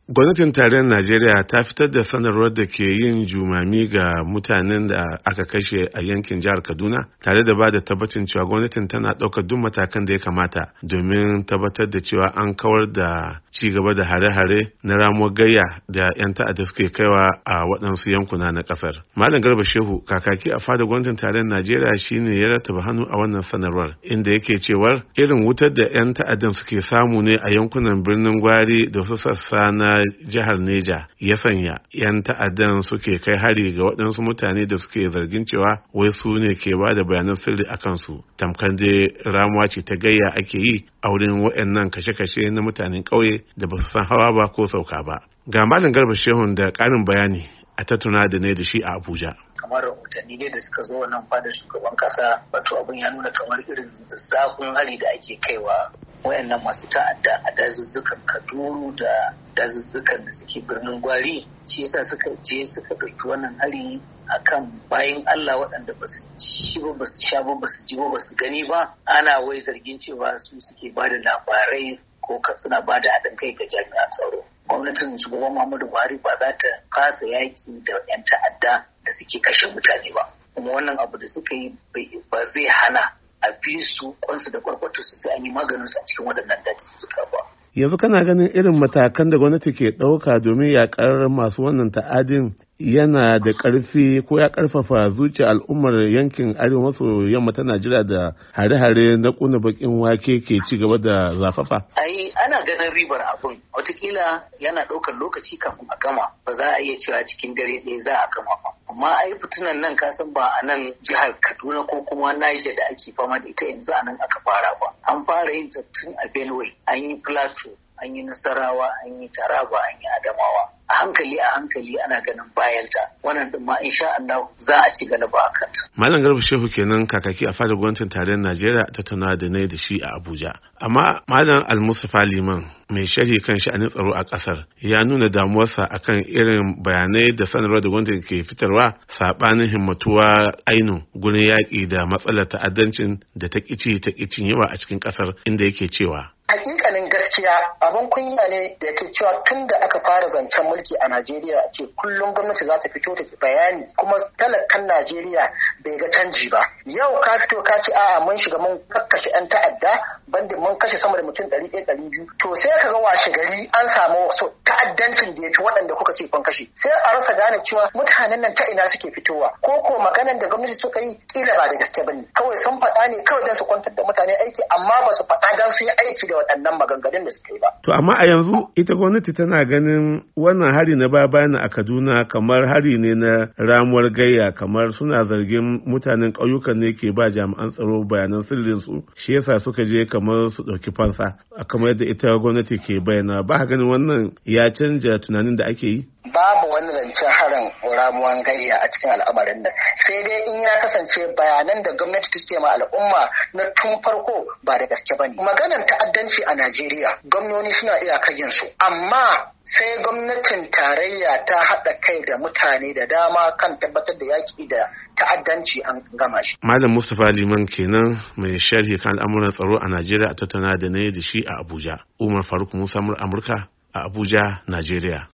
Gwamnatin tarayyar Najeriya ta fitar da sanarwar da ke yin jumami ga mutanen da aka kashe a yankin jihar Kaduna, tare da ba da tabbacin cewa gwamnatin tana ɗaukar duk matakan da ya kamata domin tabbatar da cewa an kawar da ci gaba da hare-hare na ramuwar gayya da 'yan ta'adda suke kaiwa a waɗansu yankuna na ƙasar. Malam Garba Shehu, kakaki a fadar gwamnatin tarayyar Najeriya, shine ya rattaba hannu a wannan sanarwar, inda yake cewar irin wutar da 'yan ta'addan suke samu ne a yankunan birnin Gwari da wasu sassa na jihar Neja ya sanya 'yan ta'addan suke kai hari ga waɗansu mutane da suke zargin cewa wai su ne ke ba da bayanan sirri a kansu. Tamkar dai ramuwa ce ta gayya ake yi a wurin waɗannan kashe-kashe na mutanen ƙauye da ba su san hawa ba ko sauka ba. Ga Malam Garba Shehun da ƙarin bayani a tattauna da ne da shi a Abuja. Kamar rahotanni ne da suka zo wannan fadar shugaban kasa, wato abin ya nuna kamar irin zafin hali da ake kaiwa wayannan masu ta'adda a dazuzzukan Kaduna da dazuzzukan da suke birnin Gwari. Shi yasa suka je suka ɗauki wannan hari akan bayan Allah waɗanda ba su ci ba, ba su sha ba, ba su ji ba, ba su gani ba. Ana wai zargin cewa su suke ba da labarai ko suna ba da haɗin kai ga jami'an tsaro. Gwamnatin shugaban Muhammadu Buhari ba za ta fasa yaki da 'yan ta'adda da suke kashe mutane ba. Kuma wannan abu da suka yi ba zai hana a bi su kwansu da kwarkwato su sai an yi maganin su a cikin waɗannan dazuzzuka ba. Yanzu kana ganin irin matakan da gwamnati ke ɗauka domin yaƙar masu wannan ta'adin yana da ƙarfi ko ya ƙarfafa zuciya al'ummar yankin arewa maso yamma ta Najeriya da hare-hare na ƙuna baƙin wake ke ci gaba da zafafa? Ai, ana ganin ribar abun. Wataƙila yana ɗaukar lokaci kafin a gama. Ba za a iya cewa cikin dare ɗaya za a gama ba. Amma ai fitinan nan ka san ba a nan jihar Kaduna ko kuma Niger da ake fama da ita yanzu a nan aka fara ba. An fara yin tun a Benue, an yi Plateau, an yi Nasarawa, an yi Taraba, an yi Adamawa. A hankali ana ganin bayanta. Wannan din ma insha Allah za a ci galaba a kanta. Malam Garba Shehu kenan, kakaki a fadar gwamnatin tarayyar Najeriya, ta tattauna da ne da shi a Abuja. Amma Malam Al-Mustapha Liman, mai sharhi kan sha'anin tsaro a kasar, ya nuna damuwarsa akan irin bayanai da sanarwar da gwamnati ke fitarwa sabanin himmatuwa ainu gurin yaƙi da matsalar ta'addancin da ta ƙicin yawa a cikin kasar, inda yake cewa hakikanin gaskiya abin kunya ne da ke cewa tun da aka fara zancen mulki a Najeriya ce kullum gwamnati za ta fito ta bayani kuma talakan Najeriya bai ga canji ba. Yau ka fito ka ce a'a mun shiga mun kakkashe 'yan ta'adda, bandin mun kashe sama da mutum 100-200, to sai ka ga washe gari an samu wasu ta'addancin da ya fi waɗanda kuka ce kun kashe. Sai a rasa gane cewa mutanen nan ta ina suke fitowa, ko maganan da gwamnati suka yi kila ba da gaske bane, kawai sun faɗa ne kawai don su kwantar da mutane aiki, amma ba su faɗa don su yi aiki da waɗannan maganganun da suka yi ba. To amma a yanzu ita gwamnati tana ganin wannan hari na baya-bayan a Kaduna kamar hari ne na ramuwar gayya, kamar suna zargin mutanen ƙauyukan ne ke ba jami'an tsaro bayanan sirrin su, shi yasa suka je kamar su ɗauki fansa, kamar yadda ita gwamnati ke bayyana. Ba ganin wannan ya canja tunanin da ake yi? Babu wani zancen harin ramuwan gayya a cikin al'amarin nan, sai dai in ya kasance bayanan da gwamnati take ma al'umma na tun farko ba da gaske bane. Maganar ta'addanci a Najeriya gwamnoni suna iya yin su, amma sai gwamnatin tarayya ta haɗa kai da mutane da dama kan tabbatar da yaƙi da ta'addanci an gama shi. Malam Mustapha Liman kenan, mai sharhi kan al'amuran tsaro a Najeriya, a tattauna da ne da shi a Abuja. Umar Faruk Musa, Amurka a Abuja, Najeriya.